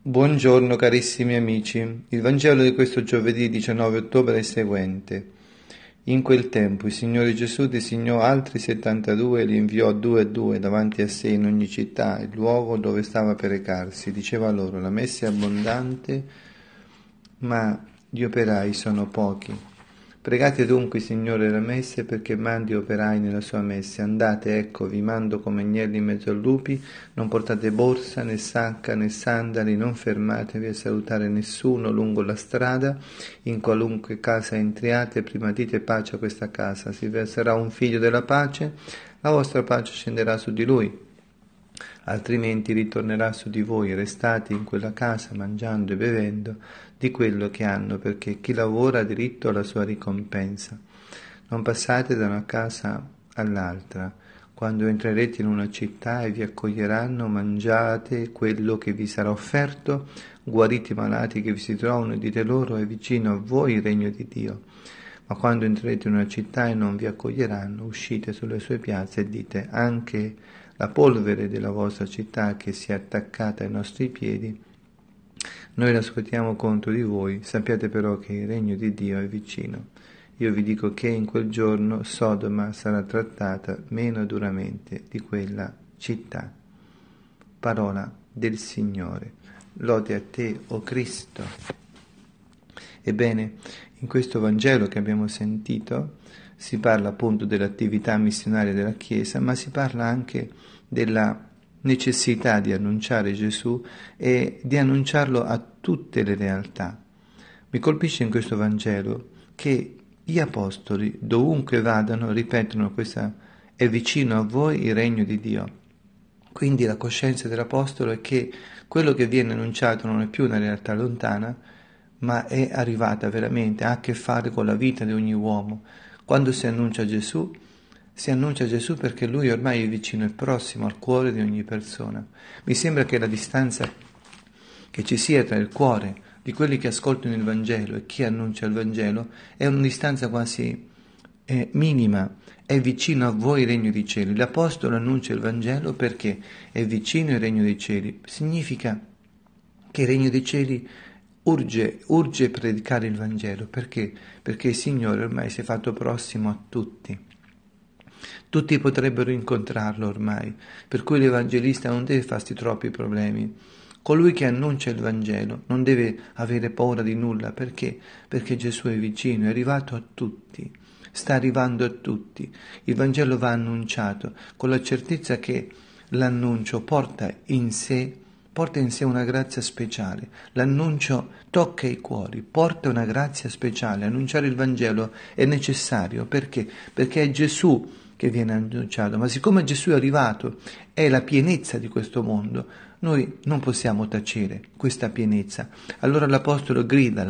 Buongiorno carissimi amici, il Vangelo di questo giovedì 19 ottobre è il seguente. In quel tempo il Signore Gesù designò altri 72 e li inviò due a due davanti a sé in ogni città e luogo dove stava per recarsi. Diceva loro, la messe è abbondante, ma gli operai sono pochi. Pregate dunque il Signore della messe perché mandi operai nella sua messe. Andate, ecco, vi mando come agnelli in mezzo a lupi, non portate borsa, né sacca, né sandali, non fermatevi a salutare nessuno lungo la strada, in qualunque casa entriate, prima dite pace a questa casa. Si verserà un figlio della pace, la vostra pace scenderà su di lui. Altrimenti ritornerà su di voi, restate in quella casa mangiando e bevendo di quello che hanno, perché chi lavora ha diritto alla sua ricompensa. Non passate da una casa all'altra. Quando entrerete in una città e vi accoglieranno, mangiate quello che vi sarà offerto, guarite i malati che vi si trovano e dite loro è vicino a voi il regno di Dio. Ma quando entrerete in una città e non vi accoglieranno, uscite sulle sue piazze e dite anche la polvere della vostra città che si è attaccata ai nostri piedi, noi la scuotiamo contro di voi, sappiate però che il regno di Dio è vicino. Io vi dico che in quel giorno Sodoma sarà trattata meno duramente di quella città. Parola del Signore. Lode a te, o Cristo. Ebbene, in questo Vangelo che abbiamo sentito si parla appunto dell'attività missionaria della Chiesa, ma si parla anche della necessità di annunciare Gesù e di annunciarlo a tutte le realtà. Mi colpisce in questo Vangelo che gli apostoli, dovunque vadano, ripetono questa è vicino a voi il regno di Dio. Quindi la coscienza dell'apostolo è che quello che viene annunciato non è più una realtà lontana, ma è arrivata veramente, ha a che fare con la vita di ogni uomo. Quando si annuncia Gesù perché Lui ormai è vicino e prossimo al cuore di ogni persona. Mi sembra che la distanza che ci sia tra il cuore di quelli che ascoltano il Vangelo e chi annuncia il Vangelo è una distanza quasi minima. È vicino a voi il regno dei cieli. L'Apostolo annuncia il Vangelo perché è vicino il regno dei cieli. Significa che il regno dei cieli urge predicare il Vangelo. Perché? Perché il Signore ormai si è fatto prossimo a tutti. Tutti potrebbero incontrarlo ormai, per cui l'Evangelista non deve farsi troppi problemi. Colui che annuncia il Vangelo non deve avere paura di nulla, perché? Perché Gesù è vicino, è arrivato a tutti, sta arrivando a tutti. Il Vangelo va annunciato con la certezza che l'annuncio porta in sé una grazia speciale. L'annuncio tocca i cuori, porta una grazia speciale. Annunciare il Vangelo è necessario perché? Perché è Gesù che viene annunciato, ma siccome Gesù è arrivato, è la pienezza di questo mondo, noi non possiamo tacere questa pienezza. Allora l'Apostolo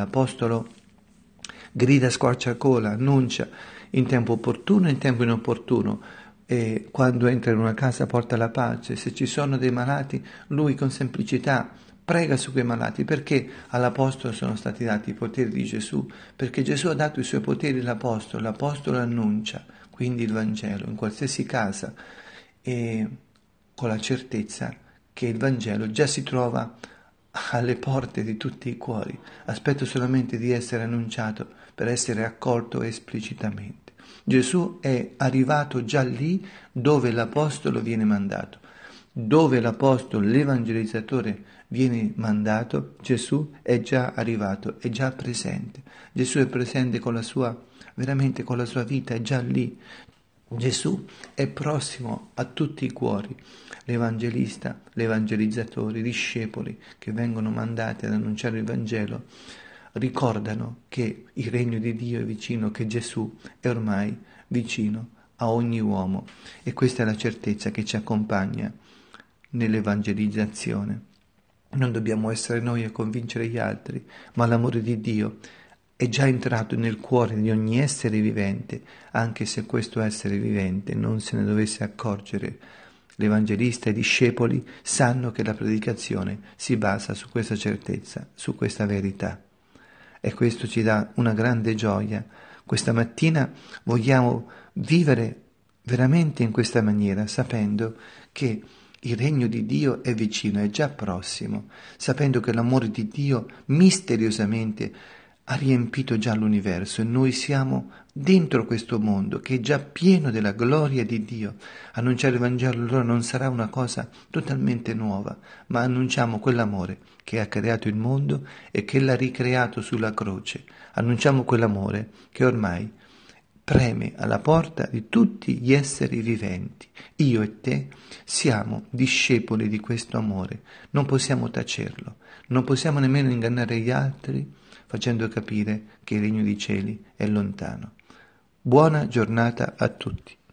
grida a squarciagola, annuncia in tempo opportuno e in tempo inopportuno. E quando entra in una casa porta la pace, se ci sono dei malati, lui con semplicità prega su quei malati, perché all'Apostolo sono stati dati i poteri di Gesù, perché Gesù ha dato i suoi poteri l'Apostolo annuncia quindi il Vangelo in qualsiasi casa e con la certezza che il Vangelo già si trova alle porte di tutti i cuori, aspetta solamente di essere annunciato per essere accolto esplicitamente. Gesù è arrivato già lì dove l'Apostolo viene mandato. Dove l'Apostolo, l'Evangelizzatore viene mandato, Gesù è già arrivato, è già presente. Gesù è presente veramente con la sua vita, è già lì. Gesù è prossimo a tutti i cuori. L'Evangelista, l'Evangelizzatore, i discepoli che vengono mandati ad annunciare il Vangelo ricordano che il regno di Dio è vicino, che Gesù è ormai vicino a ogni uomo e questa è la certezza che ci accompagna nell'evangelizzazione. Non dobbiamo essere noi a convincere gli altri, ma l'amore di Dio è già entrato nel cuore di ogni essere vivente, anche se questo essere vivente non se ne dovesse accorgere. L'Evangelista e i discepoli sanno che la predicazione si basa su questa certezza, su questa verità. E questo ci dà una grande gioia. Questa mattina vogliamo vivere veramente in questa maniera, sapendo che Il regno di Dio è vicino, è già prossimo, sapendo che l'amore di Dio misteriosamente ha riempito già l'universo e noi siamo dentro questo mondo che è già pieno della gloria di Dio. Annunciare il Vangelo allora non sarà una cosa totalmente nuova, ma annunciamo quell'amore che ha creato il mondo e che l'ha ricreato sulla croce. Annunciamo quell'amore che ormai preme alla porta di tutti gli esseri viventi. Io e te siamo discepoli di questo amore, non possiamo tacerlo, non possiamo nemmeno ingannare gli altri facendo capire che il regno dei cieli è lontano. Buona giornata a tutti.